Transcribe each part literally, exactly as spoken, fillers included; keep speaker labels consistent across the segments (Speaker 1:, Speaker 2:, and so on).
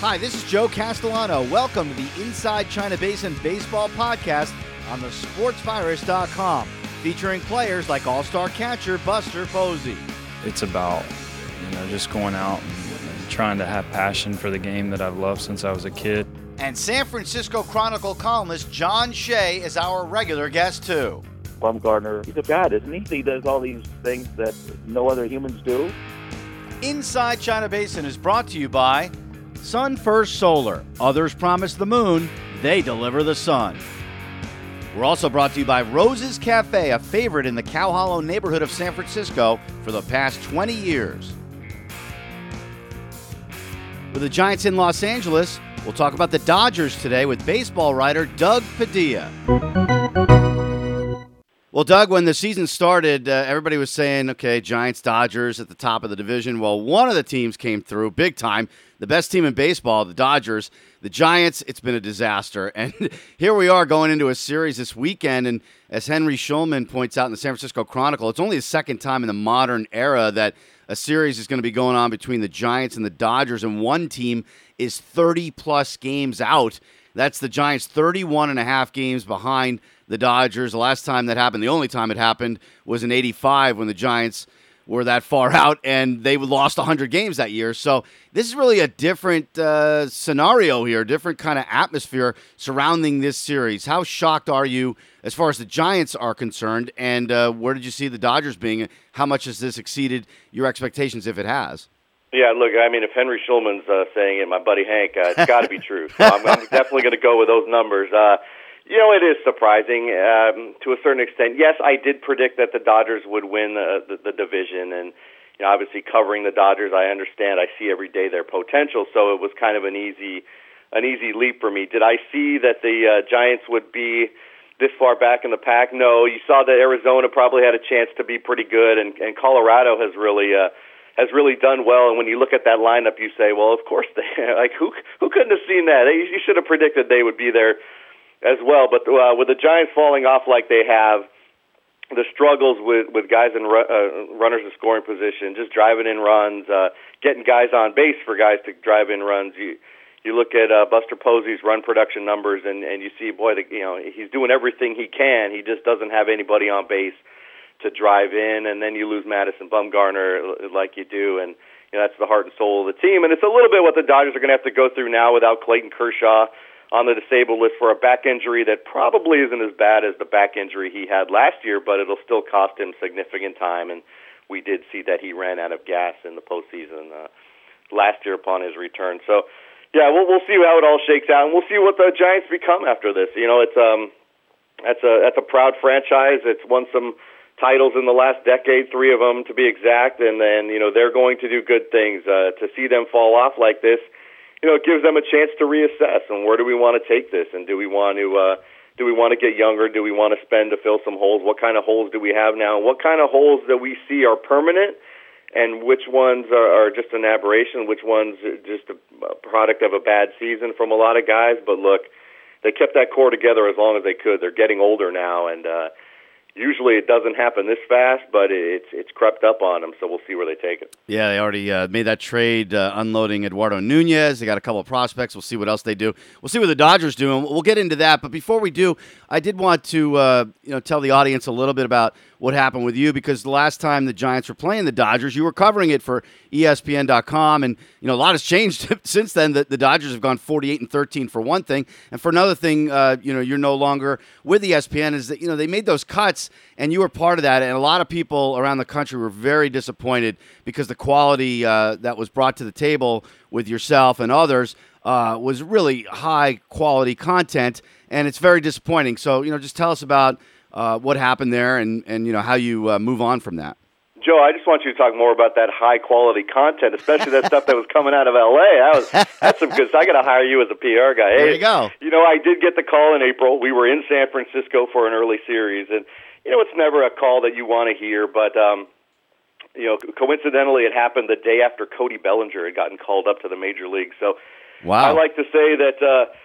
Speaker 1: Hi, this is Joe Castellano. Welcome to the Inside China Basin Baseball Podcast on the sports virus dot com, featuring players like all-star catcher Buster Posey.
Speaker 2: It's about, you know, just going out and, and trying to have passion for the game that I've loved since I was a kid.
Speaker 1: And San Francisco Chronicle columnist John Shea is our regular guest, too.
Speaker 3: Bumgarner, he's a god, isn't he? He does all these things that no other humans do.
Speaker 1: Inside China Basin is brought to you by Sun First Solar. Others promise the moon, they deliver the sun. We're also brought to you by Rose's Cafe, a favorite in the Cow Hollow neighborhood of San Francisco for the past twenty years. With the Giants in Los Angeles, we'll talk about the Dodgers today with baseball writer Doug Padilla. Well, Doug, when the season started, uh, everybody was saying, okay, Giants, Dodgers at the top of the division. Well, one of the teams came through big time, the best team in baseball, the Dodgers. The Giants, it's been a disaster. And here we are going into a series this weekend, and as Henry Schulman points out in the San Francisco Chronicle, it's only the second time in the modern era that a series is going to be going on between the Giants and the Dodgers, and one team is thirty-plus games out. That's the Giants, thirty-one and a half games behind the Dodgers. The last time that happened, the only time it happened, was in eighty-five when the Giants were that far out, and they lost one hundred games that year. So this is really a different uh, scenario here, different kind of atmosphere surrounding this series. How shocked are you as far as the Giants are concerned, and uh, where did you see the Dodgers being? How much has this exceeded your expectations, if it has?
Speaker 4: Yeah, look, I mean, if Henry Schulman's uh, saying it, my buddy Hank, uh, it's got to be true. So I'm, I'm definitely going to go with those numbers. Uh, you know, it is surprising um, to a certain extent. Yes, I did predict that the Dodgers would win uh, the, the division, and you know, obviously covering the Dodgers, I understand. I see every day their potential, so it was kind of an easy, an easy leap for me. Did I see that the uh, Giants would be this far back in the pack? No. You saw that Arizona probably had a chance to be pretty good, and, and Colorado has really. Uh, has really done well, and when you look at that lineup, you say, well, of course, they, like, who who couldn't have seen that? You should have predicted they would be there as well, but uh, with the Giants falling off like they have, the struggles with, with guys in ru- uh, runners in scoring position, just driving in runs, uh, getting guys on base for guys to drive in runs, you you look at uh, Buster Posey's run production numbers, and, and you see, boy, the, you know, he's doing everything he can, he just doesn't have anybody on base to drive in, and then you lose Madison Bumgarner like you do, and you know, that's the heart and soul of the team. And it's a little bit what the Dodgers are going to have to go through now without Clayton Kershaw on the disabled list for a back injury that probably isn't as bad as the back injury he had last year, but it'll still cost him significant time, and we did see that he ran out of gas in the postseason uh, last year upon his return. So, yeah, we'll we'll see how it all shakes out, and we'll see what the Giants become after this. You know, it's um, that's a that's a proud franchise. It's won some titles in the last decade, three of them to be exact, and then, you know, they're going to do good things. Uh, to see them fall off like this, you know, it gives them a chance to reassess, and where do we want to take this, and do we want to uh, do we want to get younger, do we want to spend to fill some holes, what kind of holes do we have now, and what kind of holes that we see are permanent, and which ones are, are just an aberration, which ones are just a product of a bad season from a lot of guys. But look, they kept that core together as long as they could. They're getting older now, and uh, usually it doesn't happen this fast, but it's it's crept up on them, so we'll see where they take it.
Speaker 1: Yeah, they already uh, made that trade, uh, unloading Eduardo Nunez. They got a couple of prospects. We'll see what else they do. We'll see what the Dodgers do, and we'll get into that. But before we do, I did want to uh, you know tell the audience a little bit about what happened with you, because the last time the Giants were playing the Dodgers, you were covering it for E S P N dot com, and you know a lot has changed since then. The, the Dodgers have gone forty-eight and thirteen for one thing, and for another thing, uh, you know you're no longer with E S P N. Is that you know they made those cuts, and you were part of that, and a lot of people around the country were very disappointed because the quality uh, that was brought to the table with yourself and others uh, was really high quality content, and it's very disappointing. So you know just tell us about Uh, what happened there, and, and you know how you uh, move on from that.
Speaker 4: Joe, I just want you to talk more about that high quality content, especially that stuff that was coming out of L A. That was that's some good stuff. I got to hire you as a P R guy.
Speaker 1: There
Speaker 4: hey,
Speaker 1: you go.
Speaker 4: You know, I did get the call in April. We were in San Francisco for an early series, and you know, it's never a call that you want to hear, but um, you know, coincidentally, it happened the day after Cody Bellinger had gotten called up to the major league. So,
Speaker 1: wow.
Speaker 4: I like to say that. Uh,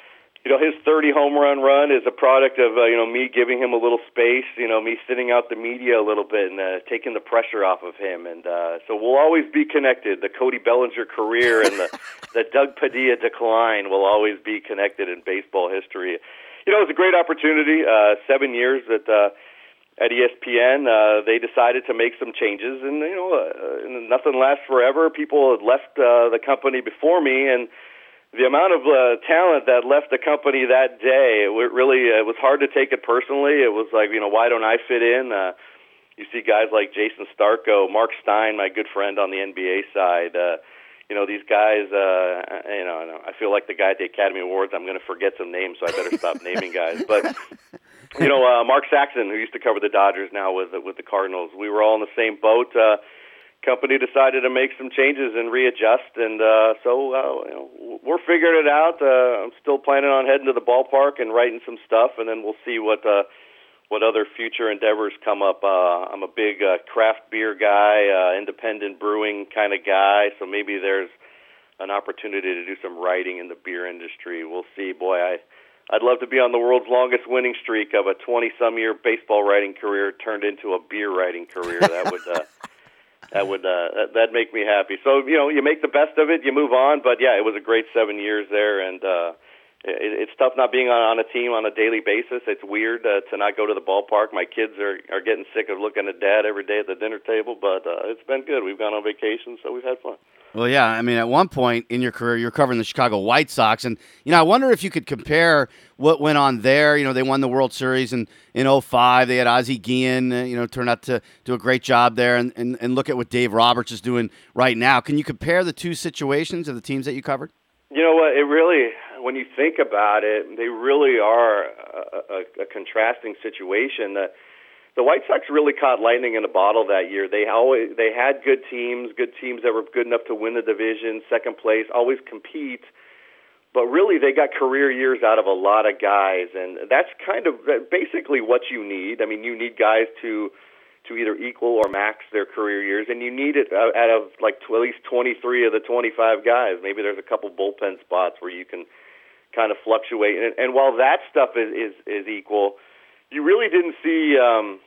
Speaker 4: you know, his thirty home run run is a product of, uh, you know, me giving him a little space, you know, me sitting out the media a little bit and uh, taking the pressure off of him. And uh, so we'll always be connected. The Cody Bellinger career and the, the Doug Padilla decline will always be connected in baseball history. You know, it was a great opportunity, uh, seven years at uh, at E S P N. Uh, they decided to make some changes, and, you know, uh, nothing lasts forever. People had left uh, the company before me, and the amount of uh, talent that left the company that day, it really uh, it was hard to take it personally. It was like, you know, why don't I fit in? Uh, you see guys like Jason Starko, Mark Stein, my good friend on the N B A side. Uh, you know, these guys, uh, you know, I feel like the guy at the Academy Awards, I'm going to forget some names, so I better stop naming guys. But, you know, uh, Mark Saxon, who used to cover the Dodgers now with, with the Cardinals, we were all in the same boat. Uh, company decided to make some changes and readjust, and uh, so uh, you know, we're figuring it out. Uh, I'm still planning on heading to the ballpark and writing some stuff, and then we'll see what uh, what other future endeavors come up. Uh, I'm a big uh, craft beer guy, uh, independent brewing kind of guy, so maybe there's an opportunity to do some writing in the beer industry. We'll see. Boy, I, I'd love to be on the world's longest winning streak of a twenty-some-year baseball writing career turned into a beer writing career. That would... Uh, That would uh, that, that'd make me happy. So, you know, you make the best of it, you move on. But yeah, it was a great seven years there, and uh, it, it's tough not being on, on a team on a daily basis. It's weird uh, to not go to the ballpark. My kids are are getting sick of looking at Dad every day at the dinner table, but uh, it's been good. We've gone on vacation, so we've had fun.
Speaker 1: Well, yeah, I mean, at one point in your career, you were covering the Chicago White Sox, and, you know, I wonder if you could compare what went on there. You know, they won the World Series in, in oh five. They had Ozzie Guillen, uh, you know, turned out to do a great job there, and, and, and look at what Dave Roberts is doing right now. Can you compare the two situations of the teams that you covered?
Speaker 4: You know what, it really, when you think about it, they really are a, a, a contrasting situation. That the White Sox really caught lightning in a bottle that year. They always they had good teams, good teams that were good enough to win the division, second place, always compete. But really, they got career years out of a lot of guys, and that's kind of basically what you need. I mean, you need guys to to either equal or max their career years, and you need it out of like at least twenty-three of the twenty-five guys. Maybe there's a couple bullpen spots where you can kind of fluctuate. And, and while that stuff is, is, is equal, you really didn't see um,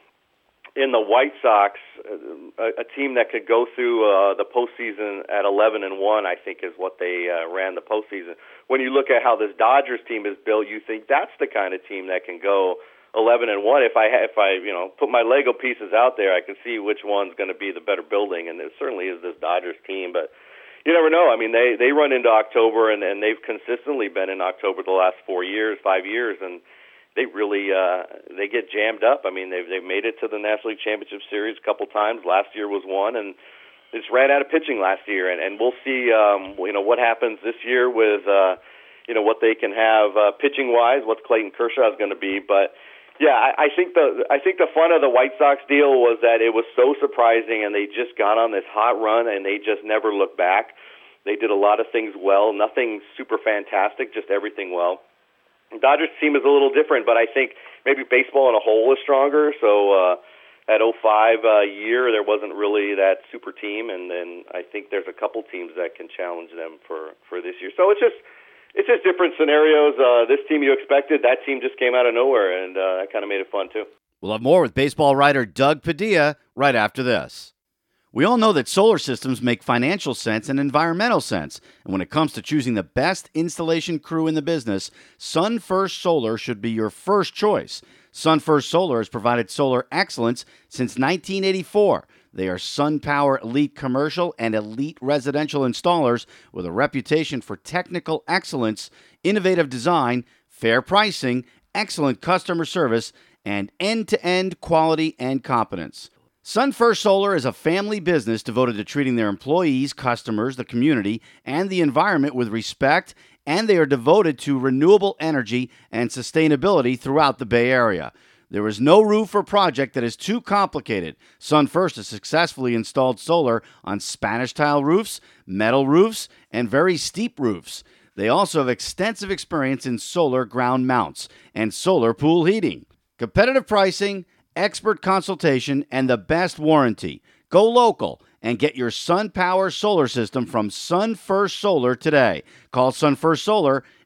Speaker 4: in the White Sox a, a team that could go through uh, the postseason at eleven and one. I think is what they uh, ran the postseason. When you look at how this Dodgers team is built, you think that's the kind of team that can go eleven and one. If I if I you know put my Lego pieces out there, I can see which one's going to be the better building, and it certainly is this Dodgers team. But you never know. I mean, they they run into October, and, and they've consistently been in October the last four years, five years, and they really uh, they get jammed up. I mean, they've they've made it to the National League Championship Series a couple times. Last year was one, and they just ran out of pitching last year. And, and we'll see, um, you know, what happens this year with, uh, you know, what they can have uh, pitching wise. What Clayton Kershaw is going to be, but yeah, I, I think the I think the fun of the White Sox deal was that it was so surprising, and they just got on this hot run, and they just never looked back. They did a lot of things well, nothing super fantastic, just everything well. Dodgers team is a little different, but I think maybe baseball in a whole is stronger. So uh, at oh five uh, year, there wasn't really that super team, and then I think there's a couple teams that can challenge them for, for this year. So it's just it's just different scenarios. Uh, this team you expected, that team just came out of nowhere, and uh, that kind of made it fun too.
Speaker 1: We'll have more with baseball writer Doug Padilla right after this. We all know that solar systems make financial sense and environmental sense. And when it comes to choosing the best installation crew in the business, SunFirst Solar should be your first choice. SunFirst Solar has provided solar excellence since nineteen eighty-four. They are SunPower Elite Commercial and Elite Residential installers with a reputation for technical excellence, innovative design, fair pricing, excellent customer service, and end-to-end quality and competence. SunFirst Solar is a family business devoted to treating their employees, customers, the community, and the environment with respect, and they are devoted to renewable energy and sustainability throughout the Bay Area. There is no roof or project that is too complicated. SunFirst has successfully installed solar on Spanish tile roofs, metal roofs, and very steep roofs. They also have extensive experience in solar ground mounts and solar pool heating. Competitive pricing, expert consultation, and the best warranty. Go local and get your SunPower solar system from SunFirst Solar today. Call SunFirst Solar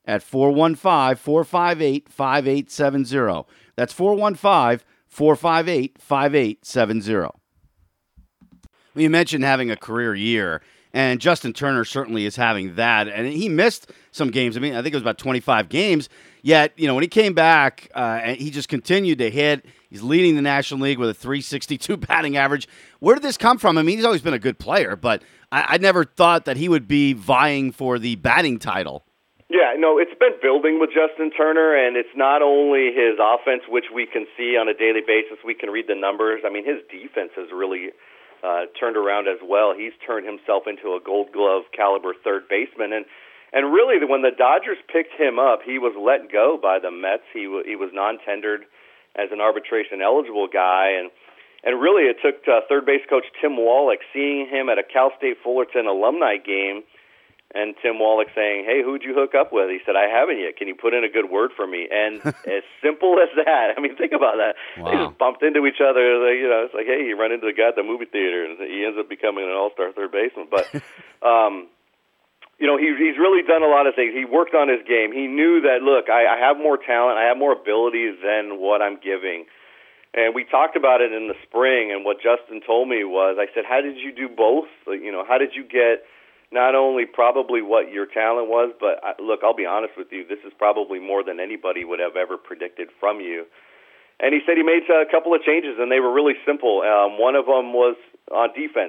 Speaker 1: at four one five, four five eight, five eight seven zero. That's four one five, four five eight, five eight seven zero. You mentioned having a career year, and Justin Turner certainly is having that. And he missed some games. I mean, I think it was about twenty-five games. Yet, you know, when he came back, uh, and he just continued to hit. He's leading the National League with a three sixty-two batting average. Where did this come from? I mean, he's always been a good player, but I, I never thought that he would be vying for the batting title.
Speaker 4: Yeah, no, it's been building with Justin Turner, and it's not only his offense, which we can see on a daily basis. We can read the numbers. I mean, his defense has really uh, turned around as well. He's turned himself into a Gold Glove caliber third baseman, and and really, when the Dodgers picked him up, he was let go by the Mets. He w- he was non-tendered as an arbitration-eligible guy, and and really it took uh, third base coach Tim Wallach seeing him at a Cal State Fullerton alumni game, and Tim Wallach saying, "Hey, who'd you hook up with?" He said, "I haven't yet. Can you put in a good word for me?" And as simple as that. I mean, think about that.
Speaker 1: Wow.
Speaker 4: They just bumped into each other. Like, you know, it's like, hey, you run into the guy at the movie theater, and he ends up becoming an all-star third baseman. But, um, you know, he, he's really done a lot of things. He worked on his game. He knew that, look, I, I have more talent. I have more abilities than what I'm giving. And we talked about it in the spring, and what Justin told me was, I said, how did you do both? Like, you know, how did you get not only probably what your talent was, but I, look, I'll be honest with you, this is probably more than anybody would have ever predicted from you. And he said he made a couple of changes, and they were really simple. Um, one of them was on defense.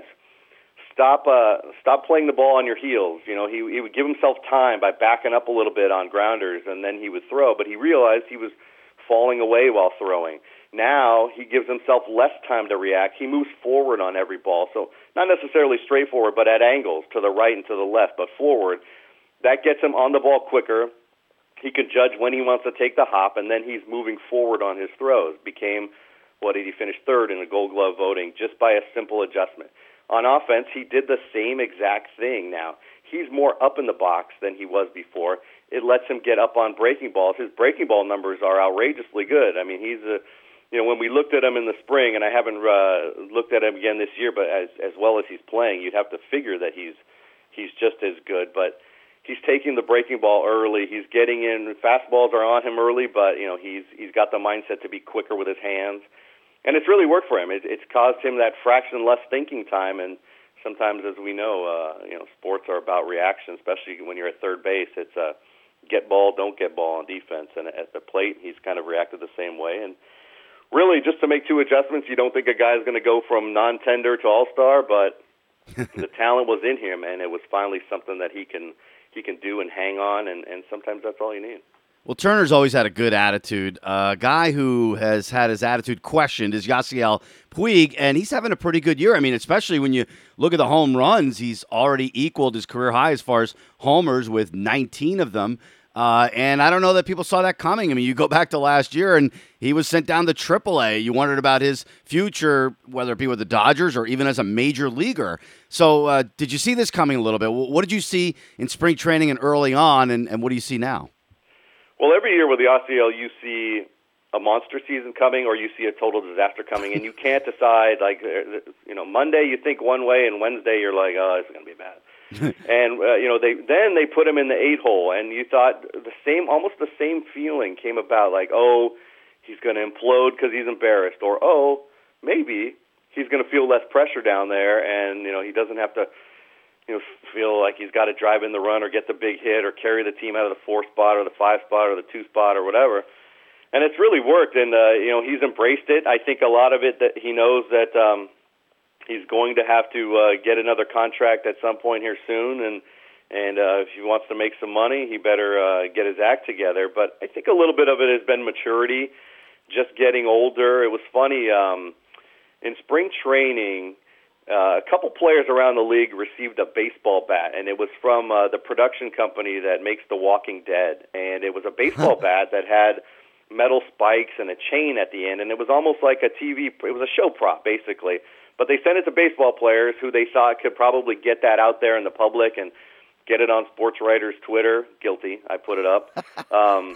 Speaker 4: Stop uh, stop playing the ball on your heels. You know, he, he would give himself time by backing up a little bit on grounders, and then he would throw. But he realized he was falling away while throwing. Now he gives himself less time to react. He moves forward on every ball. So not necessarily straight forward, but at angles, to the right and to the left, but forward. That gets him on the ball quicker. He can judge when he wants to take the hop, and then he's moving forward on his throws. Became, what did he finish third in the Gold Glove voting just by a simple adjustment. On offense, he did the same exact thing now. He's more up in the box than he was before. It lets him get up on breaking balls. His breaking ball numbers are outrageously good. I mean, he's a, you know, when we looked at him in the spring, and I haven't uh, looked at him again this year, but as as well as he's playing, you'd have to figure that he's he's just as good. But he's taking the breaking ball early. He's getting in. Fastballs are on him early, but you know, he's he's got the mindset to be quicker with his hands. And it's really worked for him. It, it's caused him that fraction less thinking time. And sometimes, as we know, uh, you know, sports are about reaction, especially when you're at third base. It's a get ball, don't get ball on defense. And at the plate, he's kind of reacted the same way. And really, just to make two adjustments, you don't think a guy's going to go from non-tender to all-star, but the talent was in him, and it was finally something that he can he can do and hang on. And, and sometimes that's all you need.
Speaker 1: Well, Turner's always had a good attitude. A uh, guy who has had his attitude questioned is Yasiel Puig, and he's having a pretty good year. I mean, especially when you look at the home runs, he's already equaled his career high as far as homers with nineteen of them. Uh, and I don't know that people saw that coming. I mean, you go back to last year, and he was sent down to triple A. You wondered about his future, whether it be with the Dodgers or even as a major leaguer. So uh, did you see this coming a little bit? What did you see in spring training and early on, and, and what do you see now?
Speaker 4: Well, every year with the Yasiel, you see a monster season coming or you see a total disaster coming, and you can't decide, like, you know, Monday you think one way, and Wednesday you're like, oh, this is going to be bad. and, uh, you know, they then they put him in the eight hole, and you thought the same, almost the same feeling came about, like, oh, he's going to implode because he's embarrassed, or, oh, maybe he's going to feel less pressure down there, and, you know, he doesn't have to, you know, feel like he's got to drive in the run or get the big hit or carry the team out of the four spot or the five spot or the two spot or whatever. And it's really worked, and, uh, you know, he's embraced it. I think a lot of it that he knows that um, he's going to have to uh, get another contract at some point here soon, and and uh, if he wants to make some money, he better uh, get his act together. But I think a little bit of it has been maturity, just getting older. It was funny, um, in spring training, Uh, a couple players around the league received a baseball bat, and it was from uh, the production company that makes The Walking Dead. And it was a baseball bat that had metal spikes and a chain at the end, and it was almost like a T V, it was a show prop, basically. But they sent it to baseball players who they thought could probably get that out there in the public and get it on sports writers' Twitter. Guilty, I put it up. Um,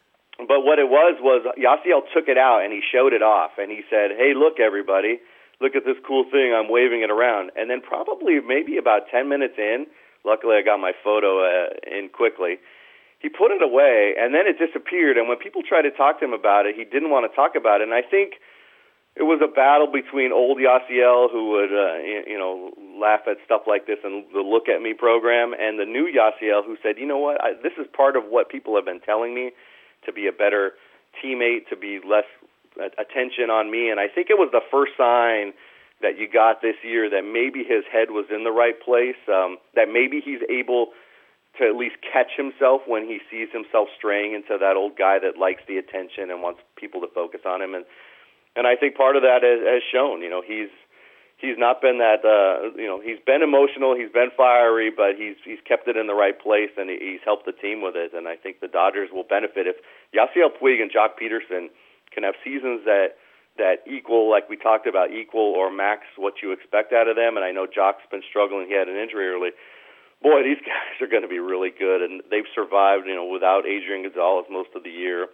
Speaker 4: but what it was was Yasiel took it out, and he showed it off, and he said, hey, look, everybody. Look at this cool thing, I'm waving it around. And then probably maybe about ten minutes in, luckily I got my photo uh, in quickly, he put it away, and then it disappeared. And when people tried to talk to him about it, he didn't want to talk about it. And I think it was a battle between old Yasiel, who would, uh, you know, laugh at stuff like this and the Look at Me program, and the new Yasiel, who said, you know what, I, this is part of what people have been telling me, to be a better teammate, to be less attention on me. And I think it was the first sign that you got this year that maybe his head was in the right place, um, that maybe he's able to at least catch himself when he sees himself straying into that old guy that likes the attention and wants people to focus on him. And and I think part of that has, has shown. You know, he's he's not been that. Uh, you know, he's been emotional, he's been fiery, but he's he's kept it in the right place, and he's helped the team with it. And I think the Dodgers will benefit if Yasiel Puig and Jock Peterson can have seasons that that equal, like we talked about, equal or max what you expect out of them. And I know Jock's been struggling; he had an injury early. Boy, these guys are going to be really good, and they've survived, you know, without Adrian Gonzalez most of the year.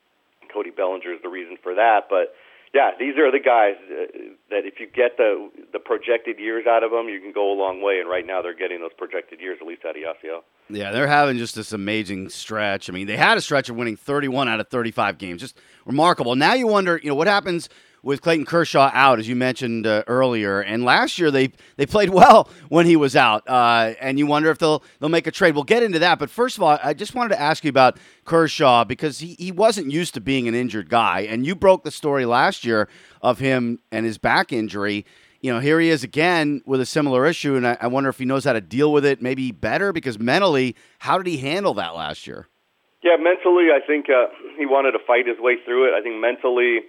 Speaker 4: Cody Bellinger is the reason for that, but yeah, these are the guys that if you get the the projected years out of them, you can go a long way. And right now, they're getting those projected years, at least out of Yasiel.
Speaker 1: Yeah, they're having just this amazing stretch. I mean, they had a stretch of winning thirty-one out of thirty-five games, just remarkable. Now you wonder, you know, what happens with Clayton Kershaw out, as you mentioned uh, earlier. And last year they they played well when he was out, uh, and you wonder if they'll they'll make a trade. We'll get into that, but first of all, I just wanted to ask you about Kershaw, because he, he wasn't used to being an injured guy, and you broke the story last year of him and his back injury. You know, here he is again with a similar issue, and I, I wonder if he knows how to deal with it maybe better, because mentally, how did he handle that last year?
Speaker 4: Yeah, mentally, I think uh, he wanted to fight his way through it. I think mentally,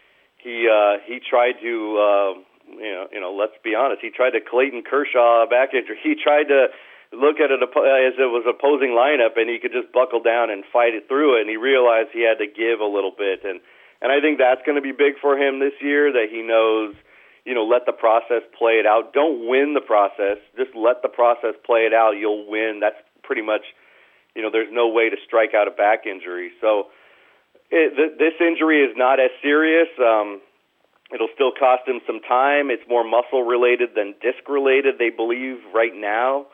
Speaker 4: He uh, he tried to uh, you know you know let's be honest. He tried to Clayton Kershaw back injury. He tried to look at it as it was opposing lineup, and he could just buckle down and fight it through it. And he realized he had to give a little bit, and and I think that's going to be big for him this year. That he knows, you know, let the process play it out. Don't win the process. Just let the process play it out. You'll win. That's pretty much, you know, there's no way to strike out a back injury. So. It, th- this injury is not as serious. Um, it'll still cost him some time. It's more muscle-related than disc-related, they believe, right now.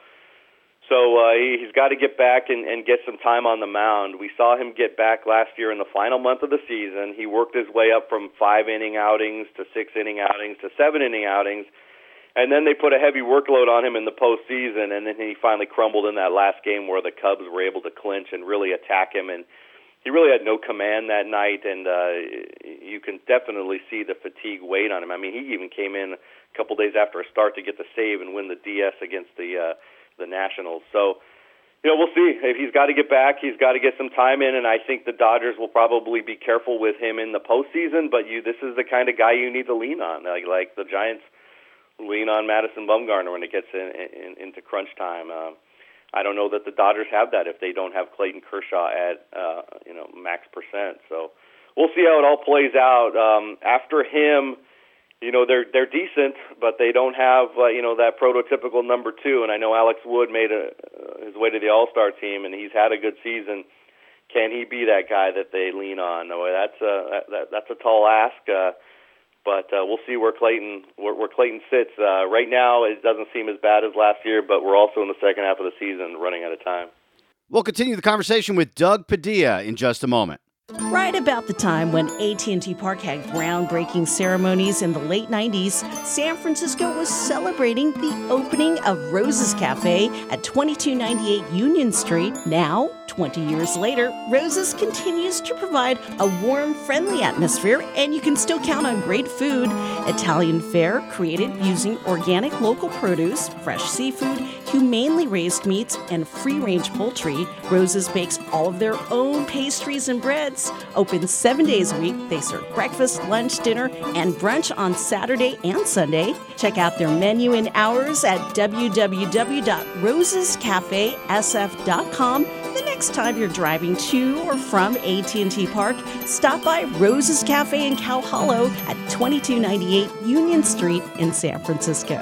Speaker 4: So uh, he, he's got to get back and, and get some time on the mound. We saw him get back last year in the final month of the season. He worked his way up from five-inning outings to six-inning outings to seven-inning outings. And then they put a heavy workload on him in the postseason, and then he finally crumbled in that last game where the Cubs were able to clinch and really attack him. And he really had no command that night, and uh, you can definitely see the fatigue weight on him. I mean, he even came in a couple days after a start to get the save and win the D S against the uh, the Nationals. So, you know, we'll see. If he's got to get back, he's got to get some time in, and I think the Dodgers will probably be careful with him in the postseason. But you, this is the kind of guy you need to lean on, like like the Giants lean on Madison Bumgarner when it gets in, in, into crunch time. Uh, I don't know that the Dodgers have that if they don't have Clayton Kershaw at uh, you know max percent. So we'll see how it all plays out. Um, after him, you know they're they're decent, but they don't have uh, you know that prototypical number two. And I know Alex Wood made a, uh, his way to the All-Star team, and he's had a good season. Can he be that guy that they lean on? No, that's a that, that's a tall ask. Uh, But uh, we'll see where Clayton where, where Clayton sits. Uh, right now, it doesn't seem as bad as last year, but we're also in the second half of the season, running out of time.
Speaker 1: We'll continue the conversation with Doug Padilla in just a moment.
Speaker 5: Right about the time when A T and T Park had groundbreaking ceremonies in the late nineties, San Francisco was celebrating the opening of Rose's Cafe at twenty-two ninety-eight Union Street. Now, twenty years later, Rose's continues to provide a warm, friendly atmosphere, and you can still count on great food. Italian fare created using organic local produce, fresh seafood, humanely raised meats, and free-range poultry. Rose's bakes all of their own pastries and breads. Open seven days a week. They serve breakfast, lunch, dinner, and brunch on Saturday and Sunday. Check out their menu and hours at w w w dot roses cafe s f dot com. The next time you're driving to or from A T and T Park, stop by Rose's Cafe in Cow Hollow at twenty-two ninety-eight Union Street in San Francisco.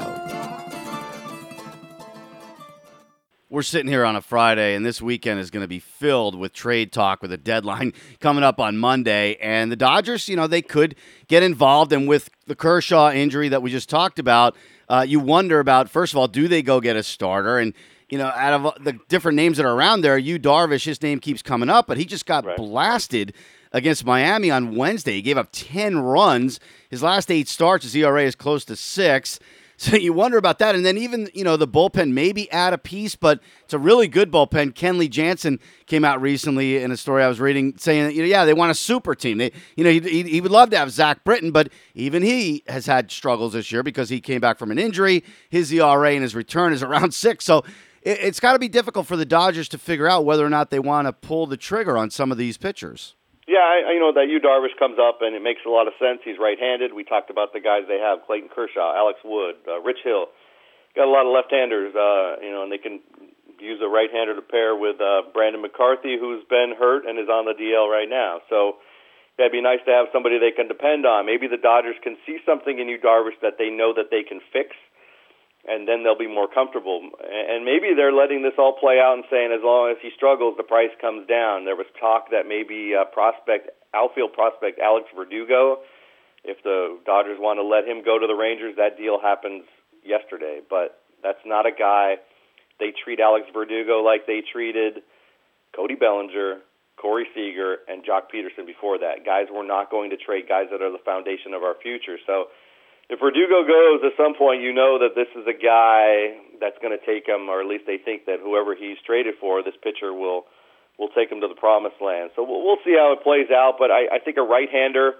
Speaker 1: We're sitting here on a Friday, and this weekend is going to be filled with trade talk with a deadline coming up on Monday. And the Dodgers, you know, they could get involved. And with the Kershaw injury that we just talked about, uh, you wonder about, first of all, do they go get a starter? And, you know, out of the different names that are around there, Yu Darvish, his name keeps coming up, but he just got
Speaker 4: Right.
Speaker 1: blasted against Miami on Wednesday. He gave up ten runs. His last eight starts, his E R A is close to six. So you wonder about that. And then even, you know, the bullpen maybe add a piece, but it's a really good bullpen. Kenley Jansen came out recently in a story I was reading saying, that, you know, yeah, they want a super team. They, you know, he, he, he would love to have Zach Britton, but even he has had struggles this year because he came back from an injury. His E R A and his return is around six. So it, it's got to be difficult for the Dodgers to figure out whether or not they want to pull the trigger on some of these pitchers.
Speaker 4: Yeah, I, I you know that Yu Darvish comes up, and it makes a lot of sense. He's right-handed. We talked about the guys they have: Clayton Kershaw, Alex Wood, uh, Rich Hill. Got a lot of left-handers, uh, you know, and they can use a right-hander to pair with uh, Brandon McCarthy, who's been hurt and is on the D L right now. So it'd be nice to have somebody they can depend on. Maybe the Dodgers can see something in Yu Darvish that they know that they can fix, and then they'll be more comfortable. And maybe they're letting this all play out and saying as long as he struggles, the price comes down. There was talk that maybe uh, prospect, outfield prospect Alex Verdugo, if the Dodgers want to let him go to the Rangers, that deal happens yesterday. But that's not a guy. They treat Alex Verdugo like they treated Cody Bellinger, Corey Seager, and Jock Peterson before that. Guys we're not going to trade, guys that are the foundation of our future. So if Verdugo goes, at some point you know that this is a guy that's going to take him, or at least they think that whoever he's traded for, this pitcher will will take him to the promised land. So we'll, we'll see how it plays out, but I, I think a right-hander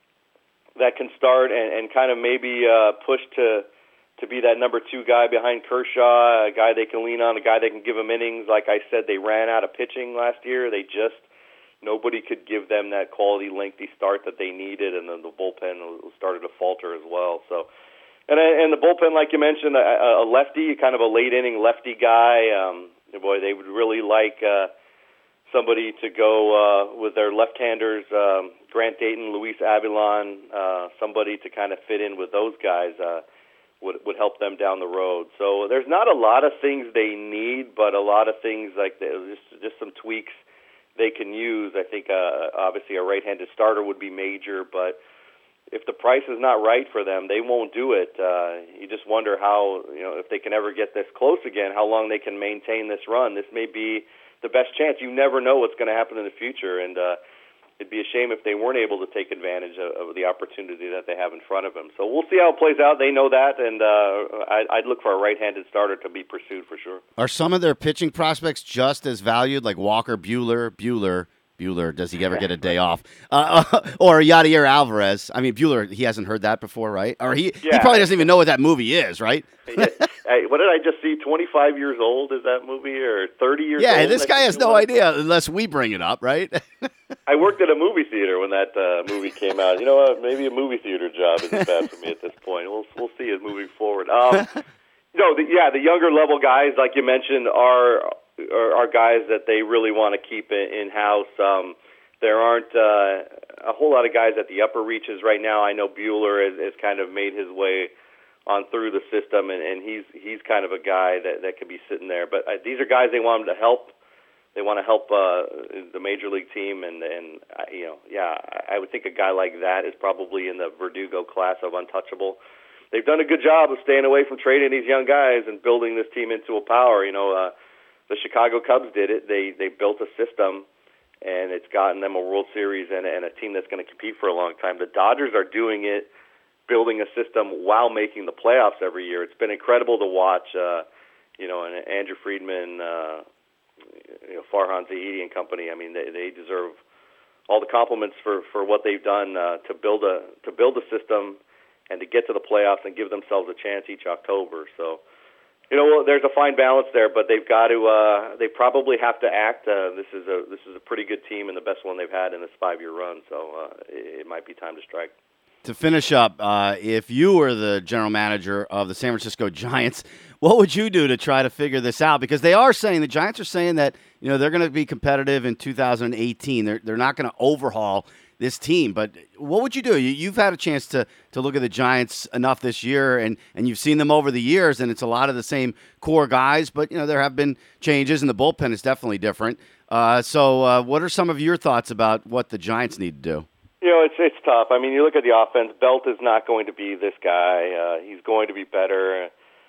Speaker 4: that can start and, and kind of maybe uh, push to to be that number two guy behind Kershaw, a guy they can lean on, a guy they can give him innings. Like I said, they ran out of pitching last year. They just Nobody could give them that quality, lengthy start that they needed, and then the bullpen started to falter as well. So, and and the bullpen, like you mentioned, a, a lefty, kind of a late inning lefty guy. Um, boy, they would really like uh, somebody to go uh, with their left-handers, um, Grant Dayton, Luis Avilan, uh, somebody to kind of fit in with those guys. Uh, would would help them down the road. So there's not a lot of things they need, but a lot of things like the, just just some tweaks they can use. I think uh, obviously a right-handed starter would be major, but if the price is not right for them, they won't do it. Uh, you just wonder how, you know, if they can ever get this close again, how long they can maintain this run. This may be the best chance. You never know what's going to happen in the future, and uh, it'd be a shame if they weren't able to take advantage of, of the opportunity that they have in front of them. So we'll see how it plays out. They know that, and uh, I'd, I'd look for a right-handed starter to be pursued for sure.
Speaker 1: Are some of their pitching prospects just as valued, like Walker Buehler, Buehler, Buehler, does he ever get a day off? Uh, or Yadier Alvarez? I mean, Buehler, he hasn't heard that before, right? Or he,
Speaker 4: yeah.
Speaker 1: he probably doesn't even know what that movie is, right?
Speaker 4: Hey, what did I just see? twenty-five years old is that movie, or thirty years
Speaker 1: yeah,
Speaker 4: old?
Speaker 1: Yeah, this guy has no idea unless we bring it up, right?
Speaker 4: I worked at a movie theater when that uh, movie came out. You know what? Maybe a movie theater job isn't bad for me at this point. We'll we'll see it moving forward. Um, no, the, yeah, the younger level guys, like you mentioned, are are, are guys that they really want to keep in house. Um, there aren't uh, a whole lot of guys at the upper reaches right now. I know Buehler has, has kind of made his way on through the system, and, and he's he's kind of a guy that, that could be sitting there. But uh, these are guys they want him to help. They want to help uh, the major league team, and and uh, you know, yeah, I would think a guy like that is probably in the Verdugo class of untouchable. They've done a good job of staying away from trading these young guys and building this team into a power. You know, uh, the Chicago Cubs did it. They they built a system, and it's gotten them a World Series and, and a team that's going to compete for a long time. The Dodgers are doing it, building a system while making the playoffs every year. It's been incredible to watch. Uh, you know, and Andrew Friedman. Uh, You know, Farhan Zaidi and company. I mean, they, they deserve all the compliments for, for what they've done uh, to build a to build a system and to get to the playoffs and give themselves a chance each October. So, you know, well, there's a fine balance there, but they've got to. Uh, they probably have to act. Uh, this is a this is a pretty good team and the best one they've had in this five year run. So uh, it, it might be time to strike.
Speaker 1: To finish up, uh, if you were the general manager of the San Francisco Giants, what would you do to try to figure this out? Because they are saying, the Giants are saying that, you know, they're going to be competitive in two thousand eighteen. They're they're not going to overhaul this team. But what would you do? You, you've had a chance to to look at the Giants enough this year, and, and you've seen them over the years, and it's a lot of the same core guys. But, you know, there have been changes, and the bullpen is definitely different. Uh, so uh, what are some of your thoughts about what the Giants need to do?
Speaker 4: You know, it's it's tough. I mean, you look at the offense. Belt is not going to be this guy. Uh, he's going to be better.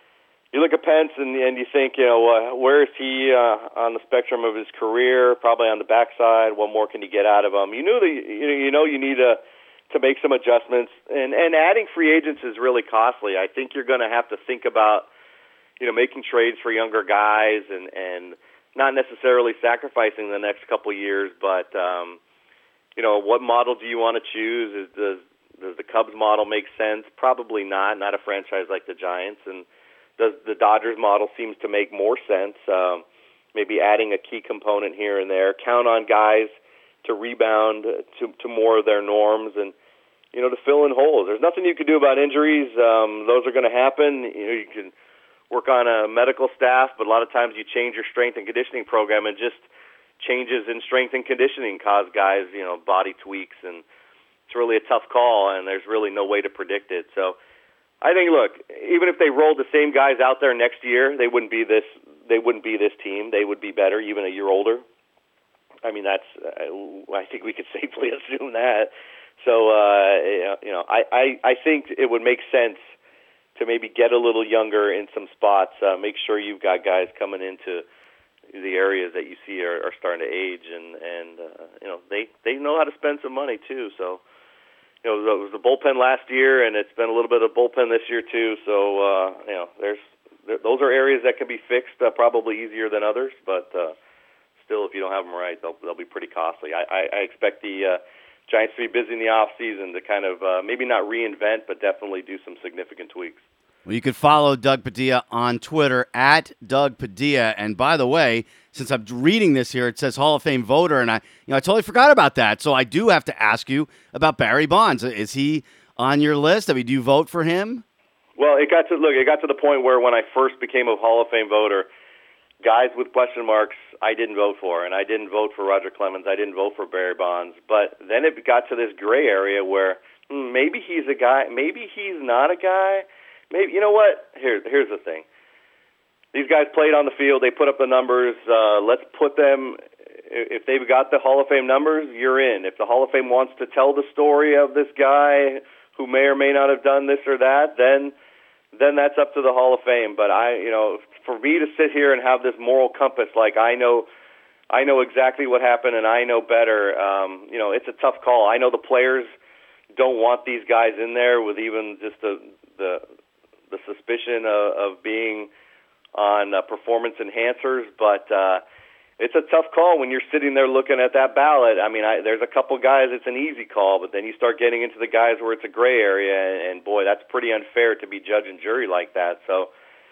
Speaker 4: you look at Pence and, and you think, you know, uh, where is he uh, on the spectrum of his career? Probably on the backside. What more can you get out of him? You knew that you know, you know you need to to make some adjustments, and and adding free agents is really costly. I think you're going to have to think about, you know, making trades for younger guys and and not necessarily sacrificing the next couple years, but um, you know, what model do you want to choose? Is does does the Cubs model make sense? Probably not. Not a franchise like the Giants. And does the Dodgers model seems to make more sense? Um, maybe adding a key component here and there. Count on guys to rebound to to more of their norms and, you know, to fill in holes. There's nothing you can do about injuries. Um, those are going to happen. You know, you can work on a medical staff, but a lot of times you change your strength and conditioning program, and just changes in strength and conditioning cause guys, you know, body tweaks, and it's really a tough call, and there's really no way to predict it. So I think, look, even if they rolled the same guys out there next year, they wouldn't be this. They wouldn't be this team. They would be better, even a year older. I mean, that's. Uh, I think we could safely assume that. So, uh, you know, I, I, I think it would make sense to maybe get a little younger in some spots. Uh, make sure you've got guys coming into the areas that you see are, are starting to age, and and uh, you know, they they know how to spend some money too. So, you know, it was the bullpen last year, and it's been a little bit of bullpen this year too. So, uh, you know, there's there, those are areas that can be fixed uh, probably easier than others, but uh, still, if you don't have them right, they'll they'll be pretty costly. I, I, I expect the uh, Giants to be busy in the off season to kind of uh, maybe not reinvent, but definitely do some significant tweaks.
Speaker 1: Well, you can follow Doug Padilla on Twitter at Doug Padilla. And by the way, since I'm reading this here, it says Hall of Fame voter, and I, you know, I totally forgot about that. So I do have to ask you about Barry Bonds. Is he on your list? I mean, do you vote for him?
Speaker 4: Well, it got to look. It got to the point where when I first became a Hall of Fame voter, guys with question marks I didn't vote for, and I didn't vote for Roger Clemens. I didn't vote for Barry Bonds. But then it got to this gray area where hmm, maybe he's a guy, maybe he's not a guy. Maybe, you know what? Here, here's the thing. These guys played on the field. They put up the numbers. Uh, let's put them, if they've got the Hall of Fame numbers, you're in. If the Hall of Fame wants to tell the story of this guy who may or may not have done this or that, then then that's up to the Hall of Fame. But I, you know, for me to sit here and have this moral compass, like I know, I know exactly what happened and I know better. Um, you know, it's a tough call. I know the players don't want these guys in there with even just the the the suspicion of, of being on uh, performance enhancers, but uh, it's a tough call when you're sitting there looking at that ballot. I mean, I, there's a couple guys it's an easy call, but then you start getting into the guys where it's a gray area, and, and boy, that's pretty unfair to be judge and jury like that. So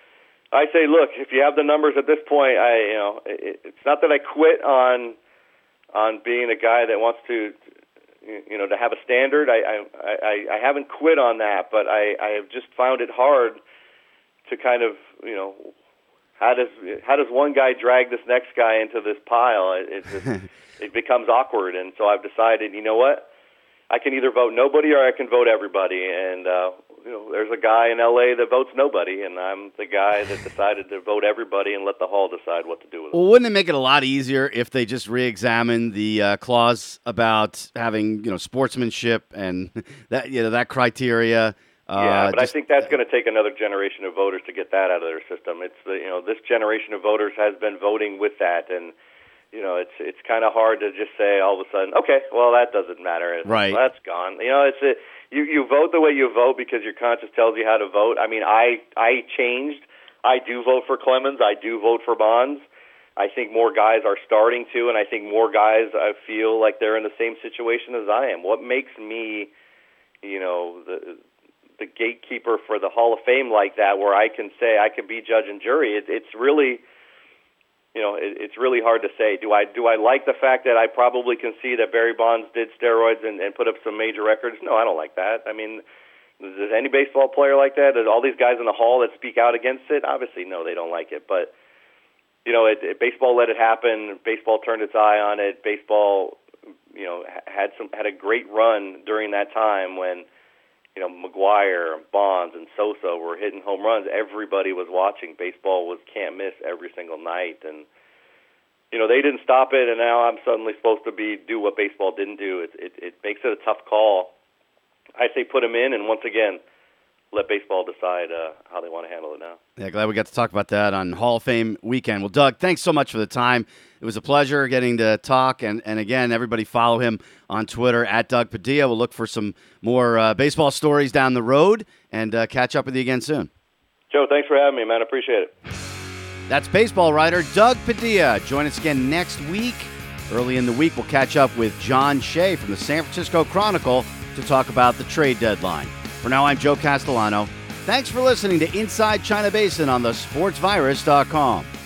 Speaker 4: I say, look, if you have the numbers at this point, I you know, it, it's not that I quit on on being a guy that wants to. You know, to have a standard, I, I, I haven't quit on that, but I, I have just found it hard to kind of, you know, how does how does one guy drag this next guy into this pile? It, it, just, it becomes awkward, and so I've decided, you know what, I can either vote nobody or I can vote everybody, and uh, you know, there's a guy in L A that votes nobody, and I'm the guy that decided to vote everybody and let the Hall decide what to do with it.
Speaker 1: Well, wouldn't it make it a lot easier if they just re-examined the uh, clause about having, you know, sportsmanship and that, you know, that criteria? Uh,
Speaker 4: yeah, but
Speaker 1: just,
Speaker 4: I think that's going to take another generation of voters to get that out of their system. It's the, you know, this generation of voters has been voting with that, and you know, it's it's kind of hard to just say all of a sudden, okay, well, that doesn't matter. It's,
Speaker 1: right.
Speaker 4: Well, that's gone. You know, it's a, you you vote the way you vote because your conscience tells you how to vote. I mean, I I changed. I do vote for Clemens. I do vote for Bonds. I think more guys are starting to, and I think more guys I feel like they're in the same situation as I am. What makes me, you know, the the gatekeeper for the Hall of Fame like that, where I can say I can be judge and jury? It, it's really. You know, it, it's really hard to say. Do I do I like the fact that I probably can see that Barry Bonds did steroids and, and put up some major records? No, I don't like that. I mean, does any baseball player like that? Does all these guys in the Hall that speak out against it? Obviously, no, they don't like it. But, you know, it, it, baseball let it happen. Baseball turned its eye on it. Baseball, you know, had some had a great run during that time when, you know, McGwire, Bonds, and Sosa were hitting home runs. Everybody was watching. Baseball was can't miss every single night, and you know they didn't stop it. And now I'm suddenly supposed to be do what baseball didn't do. It it, it makes it a tough call. I say put him in, and once again, let baseball decide uh, how they want to handle it now.
Speaker 1: Yeah, glad we got to talk about that on Hall of Fame weekend. Well, Doug, thanks so much for the time. It was a pleasure getting to talk. And, and again, everybody follow him on Twitter at Doug Padilla. We'll look for some more uh, baseball stories down the road and uh, catch up with you again soon.
Speaker 4: Joe, thanks for having me, man. I appreciate it.
Speaker 1: That's baseball writer Doug Padilla. Join us again next week. Early in the week, we'll catch up with John Shea from the San Francisco Chronicle to talk about the trade deadline. For now, I'm Joe Castellano. Thanks for listening to Inside China Basin on the sports virus dot com.